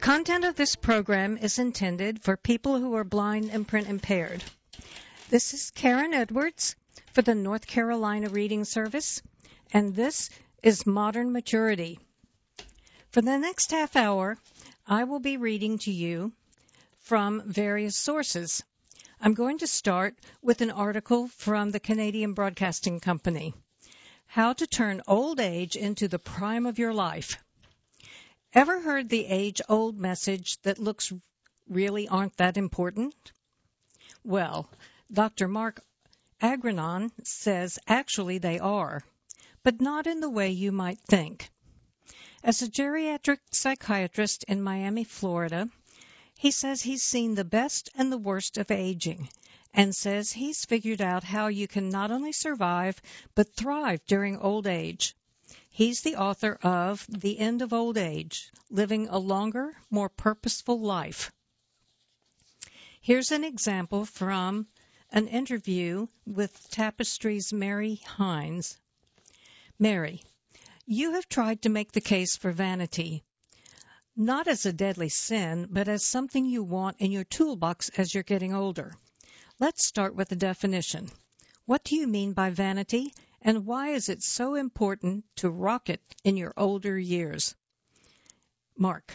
content of this program is intended for people who are blind and print impaired. This is Karen Edwards for the North Carolina Reading Service, and this is Modern Maturity. For the next half hour, I will be reading to you from various sources. I'm going to start with an article from the Canadian Broadcasting Company, How to Turn Old Age into the Prime of Your Life. Ever heard the age-old message that looks really aren't that important? Well, Dr. Mark Agrenon says actually they are, but not in the way you might think. As a geriatric psychiatrist in Miami, Florida, he says he's seen the best and the worst of aging and says he's figured out how you can not only survive but thrive during old age. He's the author of The End of Old Age, Living a Longer, More Purposeful Life. Here's an example from an interview with Tapestry's Mary Hines. Mary, you have tried to make the case for vanity, not as a deadly sin, but as something you want in your toolbox as you're getting older. Let's start with the definition. What do you mean by vanity? And why is it so important to rock it in your older years? Mark,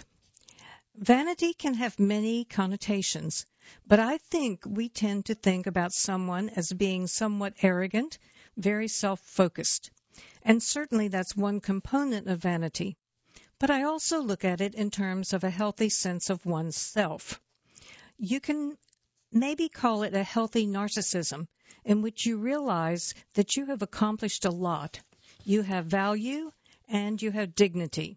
vanity can have many connotations, but I think we tend to think about someone as being somewhat arrogant, very self-focused. And certainly that's one component of vanity. But I also look at it in terms of a healthy sense of oneself. You can maybe call it a healthy narcissism, in which you realize that you have accomplished a lot. You have value and you have dignity.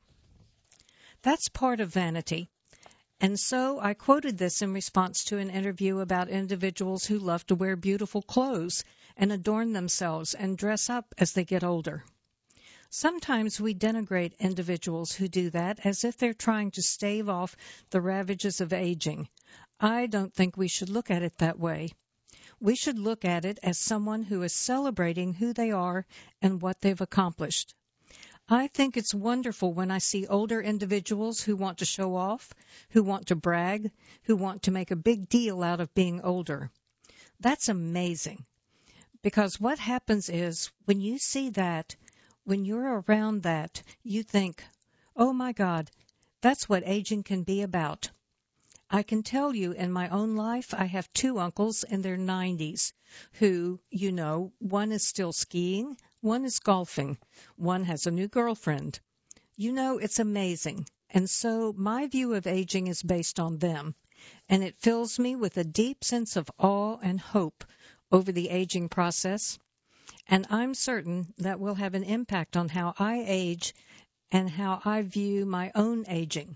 That's part of vanity. And so I quoted this in response to an interview about individuals who love to wear beautiful clothes and adorn themselves and dress up as they get older. Sometimes we denigrate individuals who do that as if they're trying to stave off the ravages of aging. I don't think we should look at it that way. We should look at it as someone who is celebrating who they are and what they've accomplished. I think it's wonderful when I see older individuals who want to show off, who want to brag, who want to make a big deal out of being older. That's amazing. Because what happens is when you see that, when you're around that, you think, oh my God, that's what aging can be about. I can tell you in my own life, I have two uncles in their 90s who, one is still skiing, one is golfing, one has a new girlfriend. It's amazing. And so my view of aging is based on them, and it fills me with a deep sense of awe and hope over the aging process. And I'm certain that will have an impact on how I age and how I view my own aging.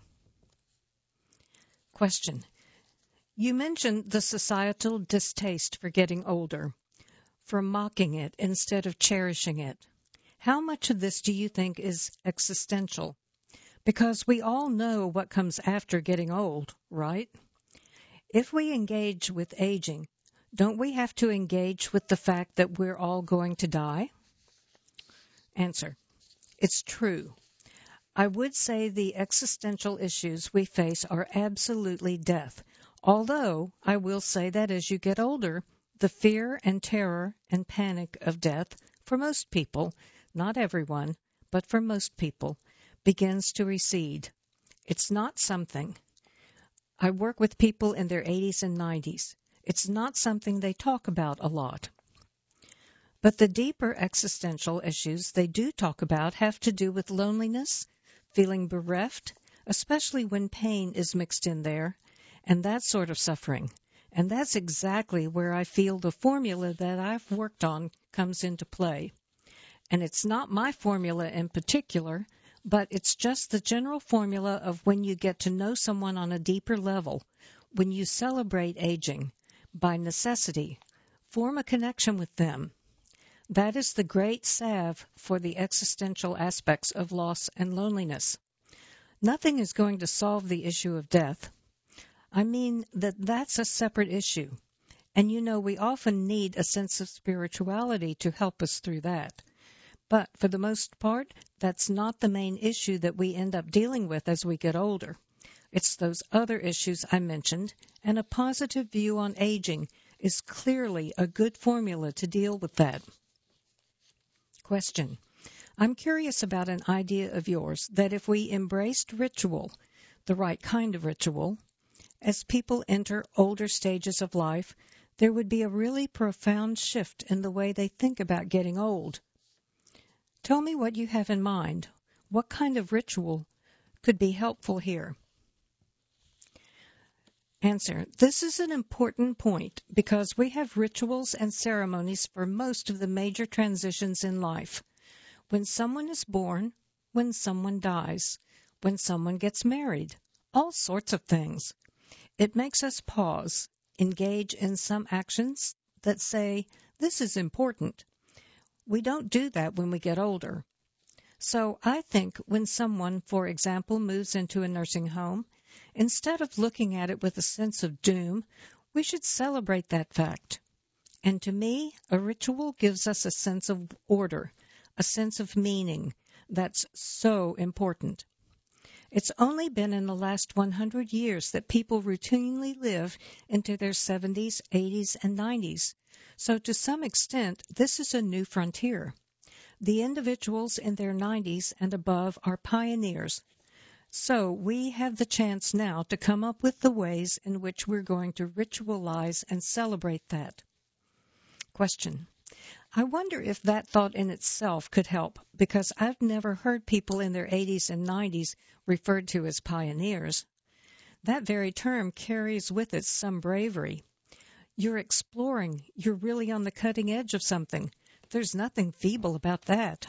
Question. You mentioned the societal distaste for getting older, for mocking it instead of cherishing it. How much of this do you think is existential? Because we all know what comes after getting old, right? If we engage with aging, don't we have to engage with the fact that we're all going to die? Answer. It's true. I would say the existential issues we face are absolutely death, although I will say that as you get older, the fear and terror and panic of death, for most people, not everyone, but for most people, begins to recede. It's not something. I work with people in their 80s and 90s. It's not something they talk about a lot. But the deeper existential issues they do talk about have to do with loneliness, feeling bereft, especially when pain is mixed in there, and that sort of suffering. And that's exactly where I feel the formula that I've worked on comes into play. And it's not my formula in particular, but it's just the general formula of when you get to know someone on a deeper level, when you celebrate aging, by necessity, form a connection with them. That is the great salve for the existential aspects of loss and loneliness. Nothing is going to solve the issue of death. I mean that's a separate issue. And we often need a sense of spirituality to help us through that. But for the most part, that's not the main issue that we end up dealing with as we get older. It's those other issues I mentioned, and a positive view on aging is clearly a good formula to deal with that. Question. I'm curious about an idea of yours that if we embraced ritual, the right kind of ritual, as people enter older stages of life, there would be a really profound shift in the way they think about getting old. Tell me what you have in mind. What kind of ritual could be helpful here? Answer. This is an important point because we have rituals and ceremonies for most of the major transitions in life. When someone is born, when someone dies, when someone gets married, all sorts of things. It makes us pause, engage in some actions that say, this is important. We don't do that when we get older. So I think when someone, for example, moves into a nursing home, instead of looking at it with a sense of doom, we should celebrate that fact. And to me, a ritual gives us a sense of order, a sense of meaning that's so important. It's only been in the last 100 years that people routinely live into their 70s, 80s, and 90s. So to some extent, this is a new frontier. The individuals in their 90s and above are pioneers. So we have the chance now to come up with the ways in which we're going to ritualize and celebrate that. Question. I wonder if that thought in itself could help, because I've never heard people in their 80s and 90s referred to as pioneers. That very term carries with it some bravery. You're exploring. You're really on the cutting edge of something. There's nothing feeble about that.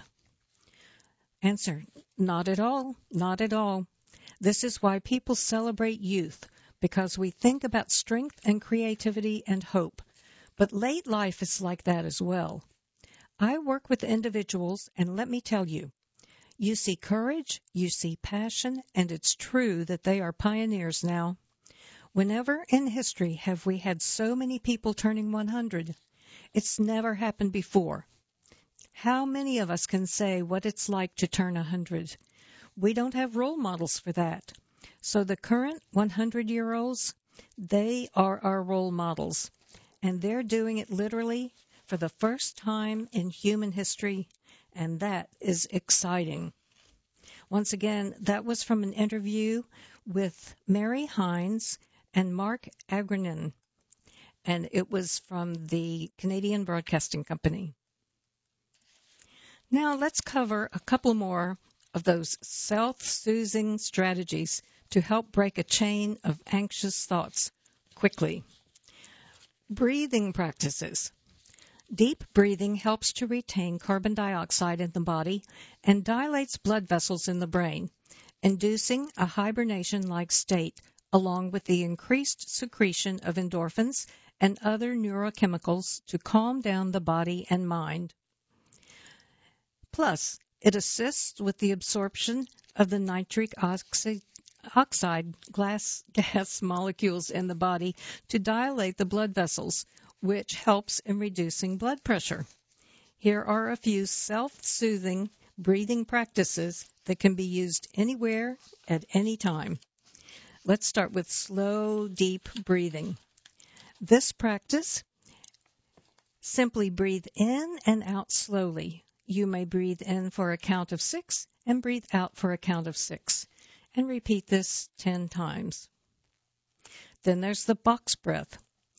Answer. Not at all. Not at all. This is why people celebrate youth, because we think about strength and creativity and hope. But late life is like that as well. I work with individuals, and let me tell you, you see courage, you see passion, and it's true that they are pioneers now. Whenever in history have we had so many people turning 100? It's never happened before. How many of us can say what it's like to turn 100? We don't have role models for that. So the current 100-year-olds, they are our role models. And they're doing it literally for the first time in human history, and that is exciting. Once again, that was from an interview with Mary Hines and Mark Agrenin, and it was from the Canadian Broadcasting Company. Now let's cover a couple more of those self-soothing strategies to help break a chain of anxious thoughts quickly. Breathing practices. Deep breathing helps to retain carbon dioxide in the body and dilates blood vessels in the brain, inducing a hibernation-like state, along with the increased secretion of endorphins and other neurochemicals to calm down the body and mind. Plus, it assists with the absorption of the nitric oxide gas molecules in the body to dilate the blood vessels, which helps in reducing blood pressure. Here are a few self-soothing breathing practices that can be used anywhere at any time. Let's start with slow, deep breathing. This practice, simply breathe in and out slowly. You may breathe in for a count of 6 and breathe out for a count of 6. And repeat this 10 times. Then there's the box breath.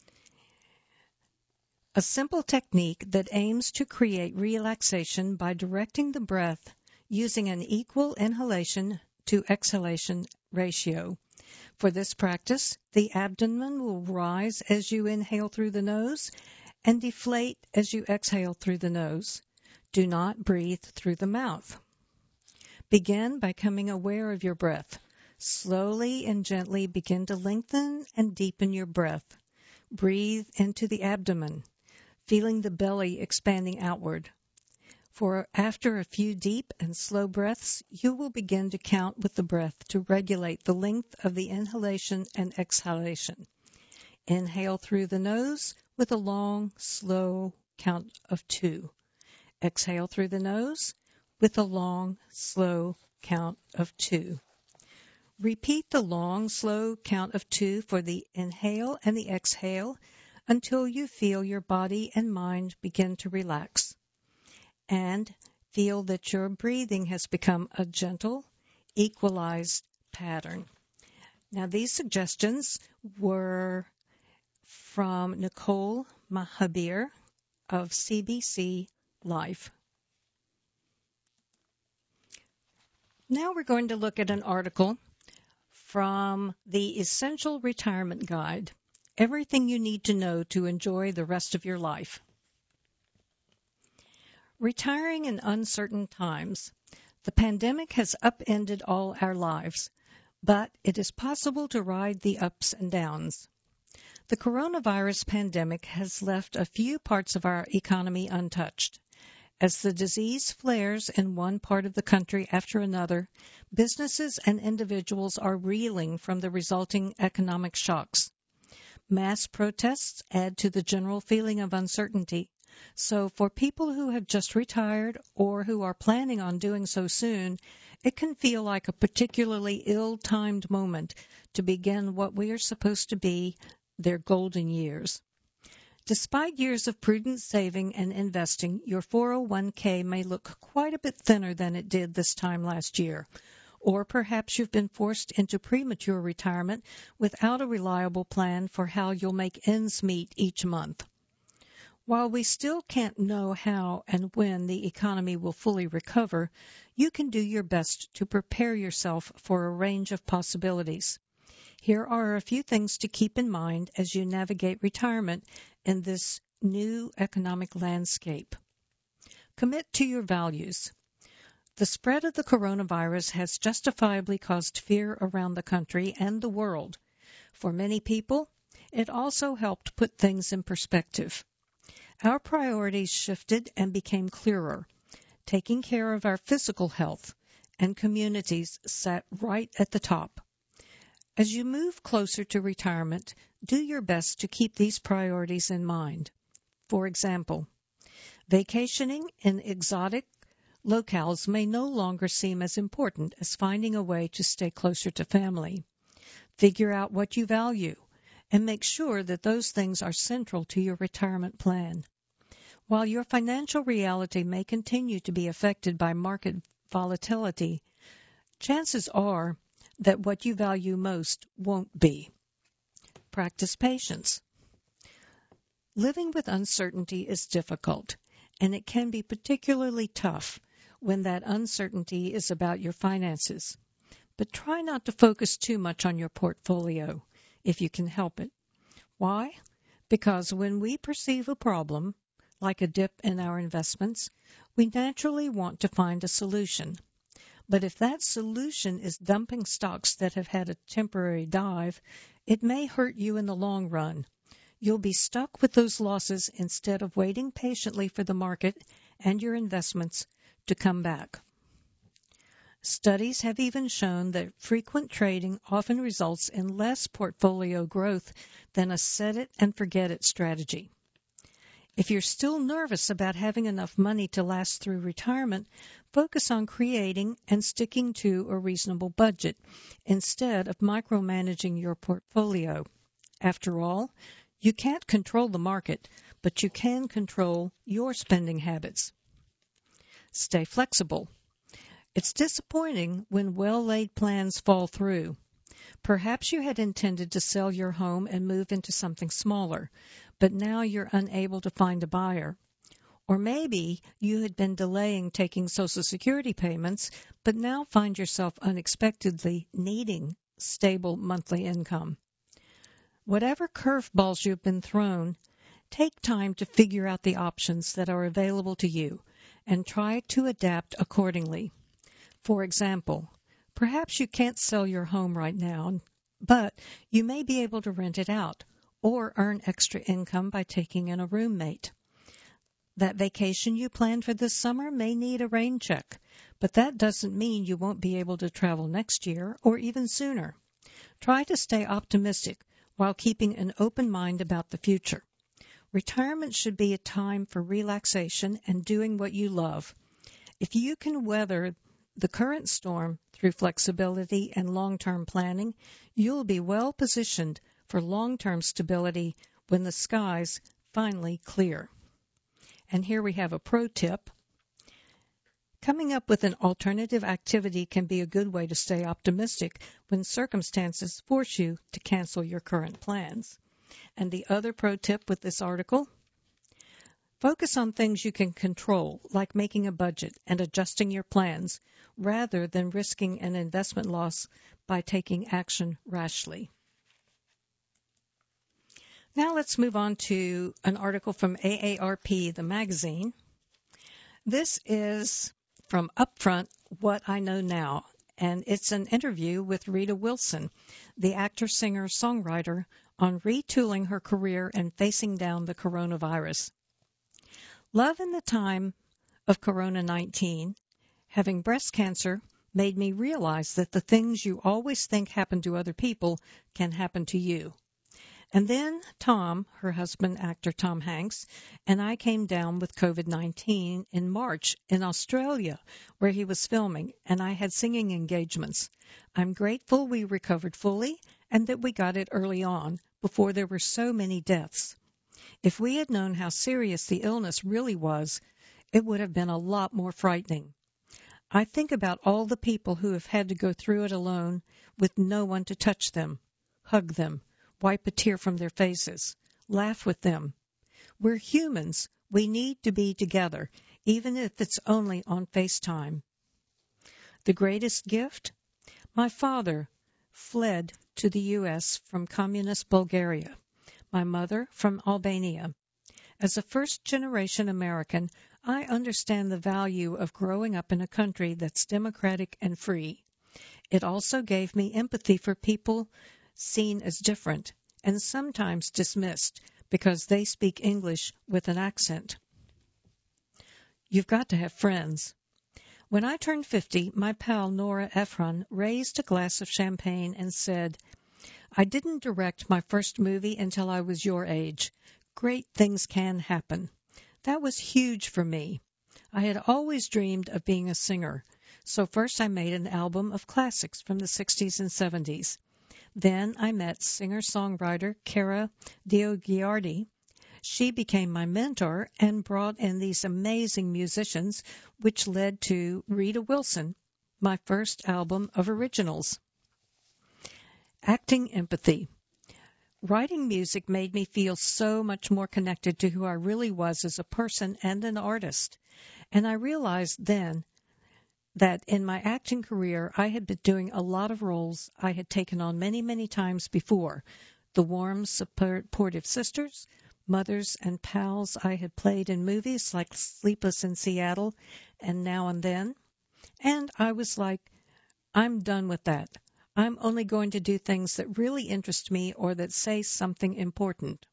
A simple technique that aims to create relaxation by directing the breath using an equal inhalation to exhalation ratio. For this practice, the abdomen will rise as you inhale through the nose and deflate as you exhale through the nose. Do not breathe through the mouth. Begin by becoming aware of your breath. Slowly and gently begin to lengthen and deepen your breath. Breathe into the abdomen, feeling the belly expanding outward. For after a few deep and slow breaths, you will begin to count with the breath to regulate the length of the inhalation and exhalation. Inhale through the nose with a long, slow count of 2. Exhale through the nose with a long, slow count of 2. Repeat the long, slow count of 2 for the inhale and the exhale until you feel your body and mind begin to relax. And feel that your breathing has become a gentle, equalized pattern. Now, these suggestions were from Nicole Mahabir of CBC Life. Now we're going to look at an article from the Essential Retirement Guide, Everything You Need to Know to Enjoy the Rest of Your Life. Retiring in uncertain times. The pandemic has upended all our lives, but it is possible to ride the ups and downs. The coronavirus pandemic has left a few parts of our economy untouched. As the disease flares in one part of the country after another, businesses and individuals are reeling from the resulting economic shocks. Mass protests add to the general feeling of uncertainty. So for people who have just retired or who are planning on doing so soon, it can feel like a particularly ill-timed moment to begin what we are supposed to be their golden years. Despite years of prudent saving and investing, your 401k may look quite a bit thinner than it did this time last year. Or perhaps you've been forced into premature retirement without a reliable plan for how you'll make ends meet each month. While we still can't know how and when the economy will fully recover, you can do your best to prepare yourself for a range of possibilities. Here are a few things to keep in mind as you navigate retirement in this new economic landscape. Commit to your values. The spread of the coronavirus has justifiably caused fear around the country and the world. For many people, it also helped put things in perspective. Our priorities shifted and became clearer. Taking care of our physical health and communities sat right at the top. As you move closer to retirement, do your best to keep these priorities in mind. For example, vacationing in exotic locales may no longer seem as important as finding a way to stay closer to family. Figure out what you value and make sure that those things are central to your retirement plan. While your financial reality may continue to be affected by market volatility, chances are that what you value most won't be. Practice patience. Living with uncertainty is difficult, and it can be particularly tough when that uncertainty is about your finances. But try not to focus too much on your portfolio, if you can help it. Why? Because when we perceive a problem, like a dip in our investments, we naturally want to find a solution. But if that solution is dumping stocks that have had a temporary dive, it may hurt you in the long run. You'll be stuck with those losses instead of waiting patiently for the market and your investments to come back. Studies have even shown that frequent trading often results in less portfolio growth than a set-it-and-forget-it strategy. If you're still nervous about having enough money to last through retirement, focus on creating and sticking to a reasonable budget instead of micromanaging your portfolio. After all, you can't control the market, but you can control your spending habits. Stay flexible. It's disappointing when well-laid plans fall through. Perhaps you had intended to sell your home and move into something smaller, but now you're unable to find a buyer. Or maybe you had been delaying taking Social Security payments, but now find yourself unexpectedly needing stable monthly income. Whatever curveballs you've been thrown, take time to figure out the options that are available to you and try to adapt accordingly. For example, perhaps you can't sell your home right now, but you may be able to rent it out or earn extra income by taking in a roommate. That vacation you planned for this summer may need a rain check, but that doesn't mean you won't be able to travel next year or even sooner. Try to stay optimistic while keeping an open mind about the future. Retirement should be a time for relaxation and doing what you love. If you can weather the current storm through flexibility and long-term planning, you'll be well positioned for long-term stability when the skies finally clear. And here we have a pro tip. Coming up with an alternative activity can be a good way to stay optimistic when circumstances force you to cancel your current plans. And the other pro tip with this article, focus on things you can control, like making a budget and adjusting your plans, rather than risking an investment loss by taking action rashly. Now let's move on to an article from AARP, the magazine. This is from Upfront, What I Know Now, and it's an interview with Rita Wilson, the actor, singer, songwriter, on retooling her career and facing down the coronavirus. Love in the time of Corona-19, having breast cancer made me realize that the things you always think happen to other people can happen to you. And then Tom, her husband, actor Tom Hanks, and I came down with COVID-19 in March in Australia, where he was filming, and I had singing engagements. I'm grateful we recovered fully and that we got it early on, before there were so many deaths. If we had known how serious the illness really was, it would have been a lot more frightening. I think about all the people who have had to go through it alone with no one to touch them, hug them, wipe a tear from their faces, laugh with them. We're humans. We need to be together, even if it's only on FaceTime. The greatest gift? My father fled to the U.S. from communist Bulgaria. My mother from Albania. As a first-generation American, I understand the value of growing up in a country that's democratic and free. It also gave me empathy for people seen as different and sometimes dismissed because they speak English with an accent. You've got to have friends. When I turned 50, my pal Nora Ephron raised a glass of champagne and said, "I didn't direct my first movie until I was your age. Great things can happen." That was huge for me. I had always dreamed of being a singer, so first I made an album of classics from the 60s and 70s. Then I met singer-songwriter Cara DioGhiardi. She became my mentor and brought in these amazing musicians, which led to Rita Wilson, my first album of originals. Acting empathy. Writing music made me feel so much more connected to who I really was as a person and an artist. And I realized then that in my acting career, I had been doing a lot of roles I had taken on many, many times before. The warm, supportive sisters, mothers, and pals I had played in movies like Sleepless in Seattle and Now and Then. And I was like, I'm done with that. I'm only going to do things that really interest me or that say something important.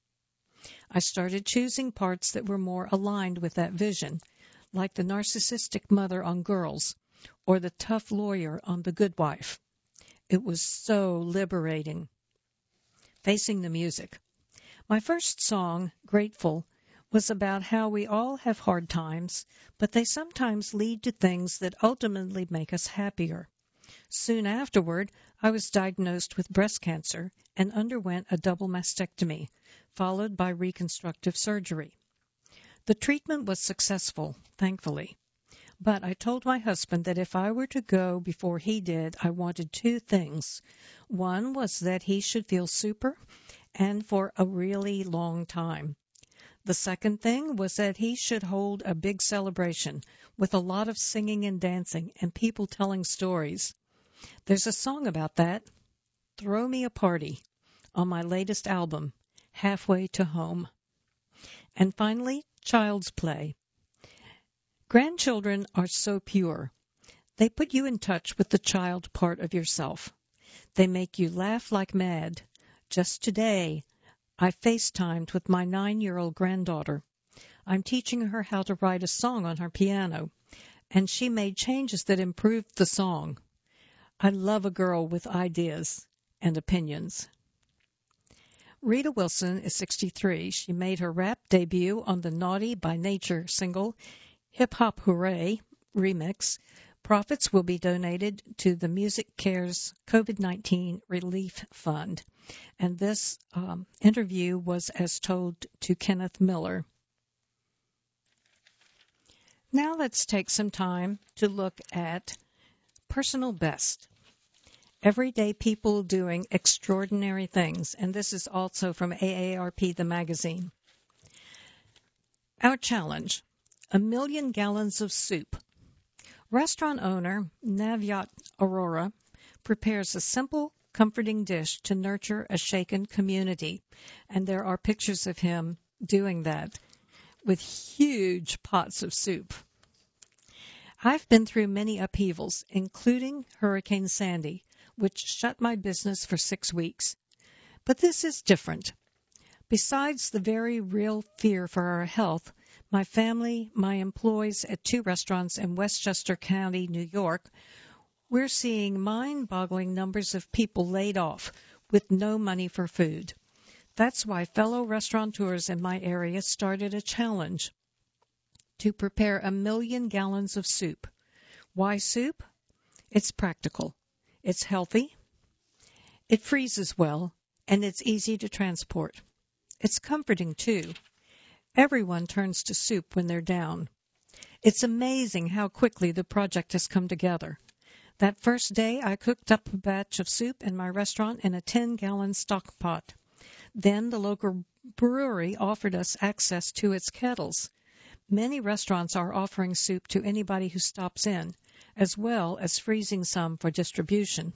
I started choosing parts that were more aligned with that vision, like the narcissistic mother on Girls or the tough lawyer on The Good Wife. It was so liberating. Facing the music. My first song, Grateful, was about how we all have hard times, but they sometimes lead to things that ultimately make us happier. Soon afterward, I was diagnosed with breast cancer and underwent a double mastectomy, followed by reconstructive surgery. The treatment was successful, thankfully. But I told my husband that if I were to go before he did, I wanted two things. One was that he should feel super and for a really long time. The second thing was that he should hold a big celebration with a lot of singing and dancing and people telling stories. There's a song about that, Throw Me a Party, on my latest album, Halfway to Home. And finally, Child's Play. Grandchildren are so pure. They put you in touch with the child part of yourself. They make you laugh like mad. Just today, I FaceTimed with my 9-year-old granddaughter. I'm teaching her how to write a song on her piano, and she made changes that improved the song. I love a girl with ideas and opinions. Rita Wilson is 63. She made her rap debut on the Naughty by Nature single, Hip Hop Hooray remix, Profits will be donated to the Music Cares COVID-19 Relief Fund. And this interview was as told to Kenneth Miller. Now let's take some time to look at personal best. Everyday people doing extraordinary things. And this is also from AARP, the magazine. Our challenge, 1 million gallons of soup. Restaurant owner Navjot Aurora prepares a simple, comforting dish to nurture a shaken community. And there are pictures of him doing that with huge pots of soup. I've been through many upheavals, including Hurricane Sandy, which shut my business for 6 weeks. But this is different. Besides the very real fear for our health, my family, my employees at 2 restaurants in Westchester County, New York, we're seeing mind-boggling numbers of people laid off with no money for food. That's why fellow restaurateurs in my area started a challenge to prepare 1 million gallons of soup. Why soup? It's practical. It's healthy. It freezes well, and it's easy to transport. It's comforting, too. Everyone turns to soup when they're down. It's amazing how quickly the project has come together. That first day, I cooked up a batch of soup in my restaurant in a 10-gallon stock pot. Then the local brewery offered us access to its kettles. Many restaurants are offering soup to anybody who stops in, as well as freezing some for distribution.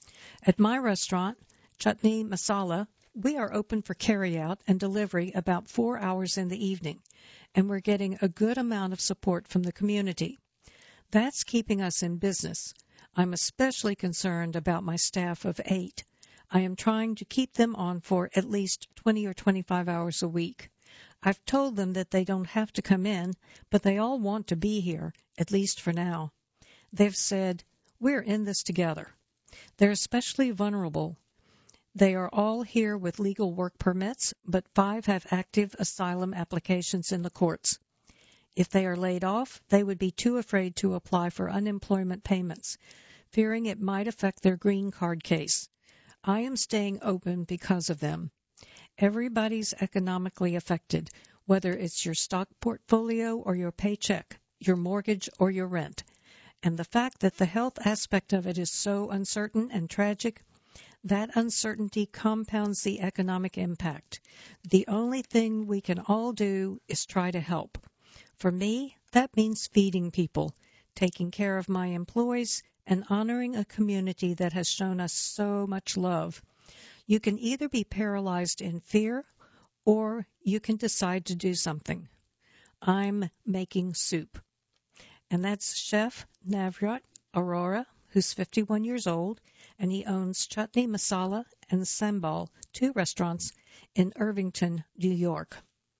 At my restaurant, Chutney Masala, we are open for carryout and delivery about 4 hours in the evening, and we're getting a good amount of support from the community. That's keeping us in business. I'm especially concerned about my staff of 8. I am trying to keep them on for at least 20 or 25 hours a week. I've told them that they don't have to come in, but they all want to be here, at least for now. They've said, we're in this together. They're especially vulnerable. They are all here with legal work permits, but 5 have active asylum applications in the courts. If they are laid off, they would be too afraid to apply for unemployment payments, fearing it might affect their green card case. I am staying open because of them. Everybody's economically affected, whether it's your stock portfolio or your paycheck, your mortgage or your rent. And the fact that the health aspect of it is so uncertain and tragic, that uncertainty compounds the economic impact. The only thing we can all do is try to help. For me, that means feeding people, taking care of my employees, and honoring a community that has shown us so much love. You can either be paralyzed in fear, or you can decide to do something. I'm making soup. And that's Chef Navjot Aurora, who's 51 years old, and he owns Chutney Masala and Sambal, 2 restaurants in Irvington, New York.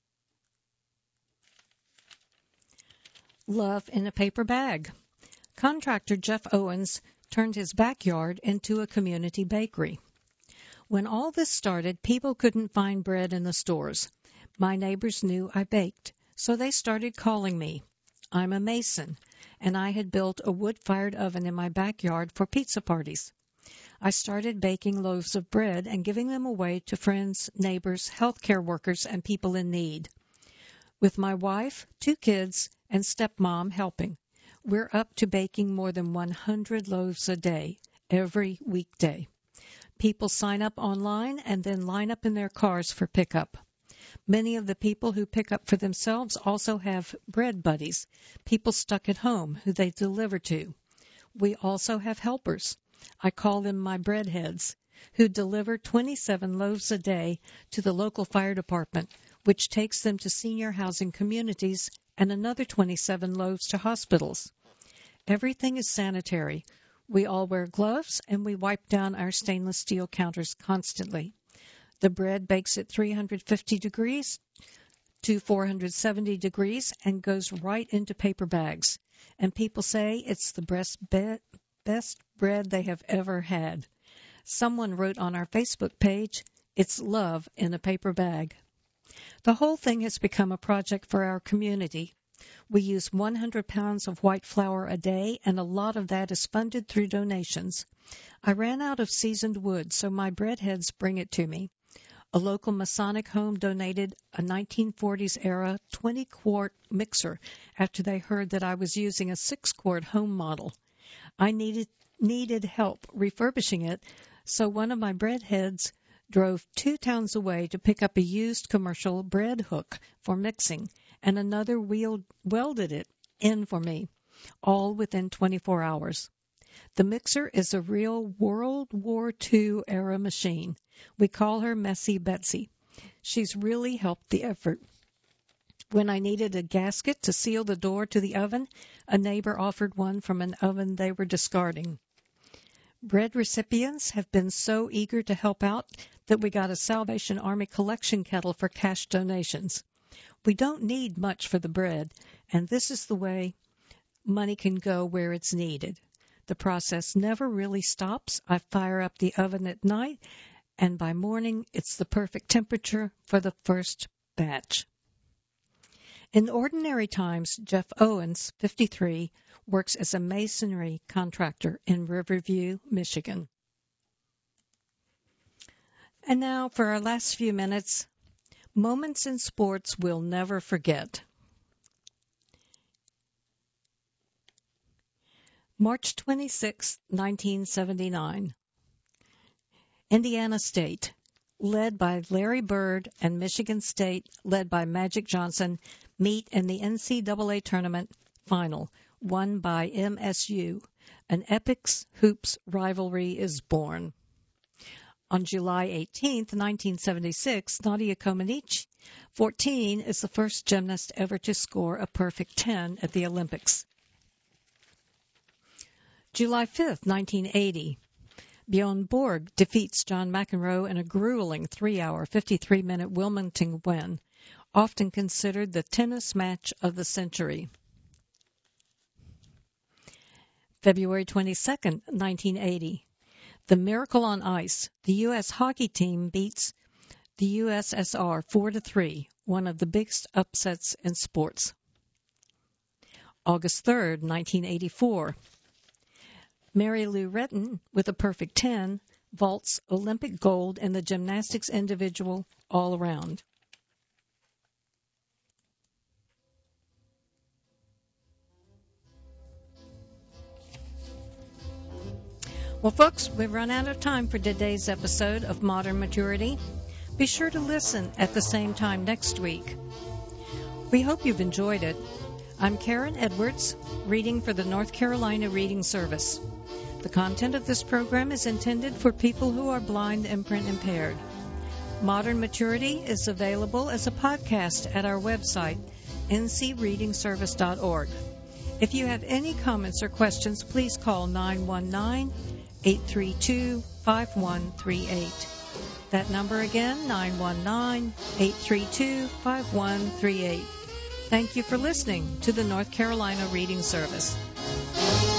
Love in a paper bag. Contractor Jeff Owens turned his backyard into a community bakery. When all this started, people couldn't find bread in the stores. My neighbors knew I baked, so they started calling me. I'm a mason, and I had built a wood-fired oven in my backyard for pizza parties. I started baking loaves of bread and giving them away to friends, neighbors, healthcare workers, and people in need. With my wife, 2 kids, and stepmom helping, we're up to baking more than 100 loaves a day, every weekday. People sign up online and then line up in their cars for pickup. Many of the people who pick up for themselves also have bread buddies, people stuck at home who they deliver to. We also have helpers. I call them my breadheads, who deliver 27 loaves a day to the local fire department, which takes them to senior housing communities, and another 27 loaves to hospitals. Everything is sanitary. We all wear gloves, and we wipe down our stainless steel counters constantly. The bread bakes at 350 degrees to 470 degrees and goes right into paper bags. And people say it's the best bread they have ever had. Someone wrote on our Facebook page, "It's love in a paper bag." The whole thing has become a project for our community. We use 100 pounds of white flour a day, and a lot of that is funded through donations. I ran out of seasoned wood, so my breadheads bring it to me. A local Masonic home donated a 1940s-era 20-quart mixer after they heard that I was using a 6-quart home model. I needed help refurbishing it, so one of my breadheads drove 2 towns away to pick up a used commercial bread hook for mixing, and another welded it in for me, all within 24 hours. The mixer is a real World War II-era machine. We call her Messy Betsy. She's really helped the effort. When I needed a gasket to seal the door to the oven, a neighbor offered one from an oven they were discarding. Bread recipients have been so eager to help out that we got a Salvation Army collection kettle for cash donations. We don't need much for the bread, and this is the way money can go where it's needed. The process never really stops. I fire up the oven at night, and by morning it's the perfect temperature for the first batch. In ordinary times, Jeff Owens, 53, works as a masonry contractor in Riverview, Michigan. And now for our last few minutes, moments in sports we'll never forget. March 26, 1979. Indiana State, led by Larry Bird, and Michigan State, led by Magic Johnson, meet in the NCAA tournament final, won by MSU. An epic hoops rivalry is born. On July 18, 1976, Nadia Comaneci, 14, is the first gymnast ever to score a perfect 10 at the Olympics. July 5, 1980, Bjorn Borg defeats John McEnroe in a grueling 3-hour, 53-minute Wilmington win, often considered the tennis match of the century. February 22, 1980, the Miracle on Ice. The U.S. hockey team beats the USSR 4-3, one of the biggest upsets in sports. August 3, 1984, Mary Lou Retton, with a perfect 10, vaults Olympic gold in the gymnastics individual all-around. Well, folks, we've run out of time for today's episode of Modern Maturity. Be sure to listen at the same time next week. We hope you've enjoyed it. I'm Karen Edwards, reading for the North Carolina Reading Service. The content of this program is intended for people who are blind and print impaired. Modern Maturity is available as a podcast at our website, ncreadingservice.org. If you have any comments or questions, please call 919-832-5138. That number again, 919-832-5138. Thank you for listening to the North Carolina Reading Service.